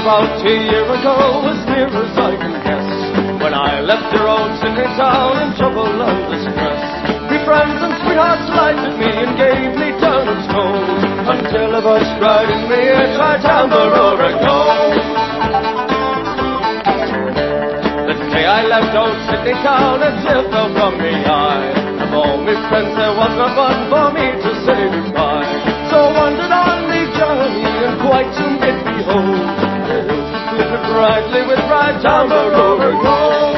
about a year ago, as near as I can guess, when I left your old Sydney town in trouble and distress. Me friends and sweethearts lied at me and gave me turnips cold, until a voice cried in me, try Tambaroora gold. The day I left old Sydney town, a tear fell from me eye. Of all my friends there was not one for me to say goodbye. So I wandered on the journey, and quite soon did behold the hills that glittered brightly with bright Tambaroora gold.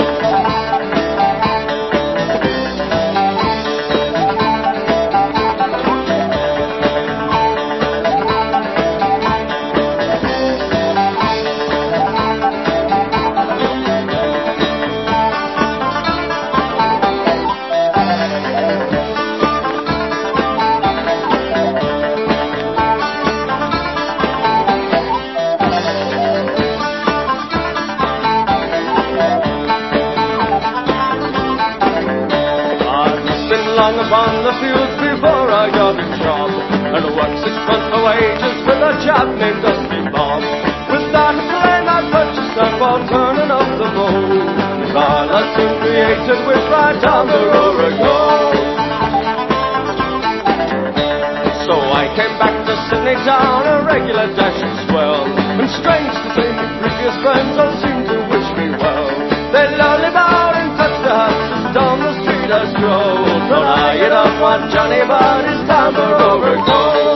Upon the fields before I got a job, and worked 6 months for wages with a chap named Dusty Bob. We started to lay my purchase up while turning up the mold. The car I soon created with my Tambaroora gold. So I came back to Sydney town, a regular dashing swell, and strange to say, my previous friends all seemed to wish me well. They loudly bowed and touched their hats as down the street I strolled. But you don't want Johnny, but his Tambaroora gold.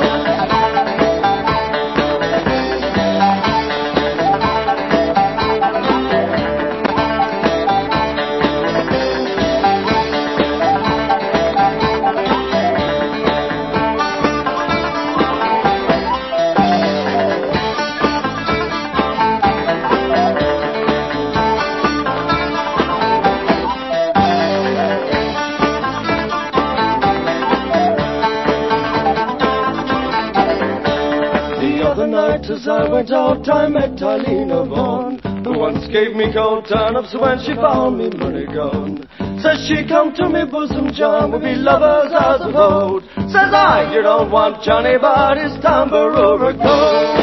As I went out, I met Tylena Vaughan, who once gave me cold turnips when she found me money gone. Says she, come to me bosom, John, we'll be lovers as of old. Says I, you don't want Johnny, but his Tambaroora gold.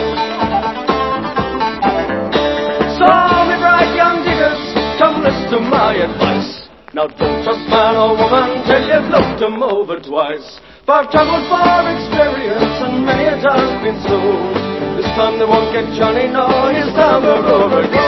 So, me bright young diggers, come listen to my advice. Now don't trust man or woman till you've looked them over twice. For I've travelled for experience and many a time's been sold. This time they won't get Johnny, no, his Tambaroora gold.